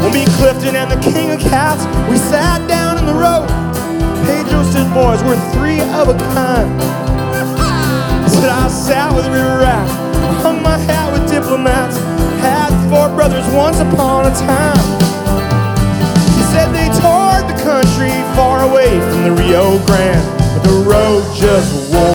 Well, me, Clifton, and the King of Cats, we sat down in the road. Pedro said, boys, we're three of a kind. He said, I sat with River Rat, I hung my hat with diplomats, had four brothers once upon a time. He said they toured the country far away from the Rio Grande, but the road just won't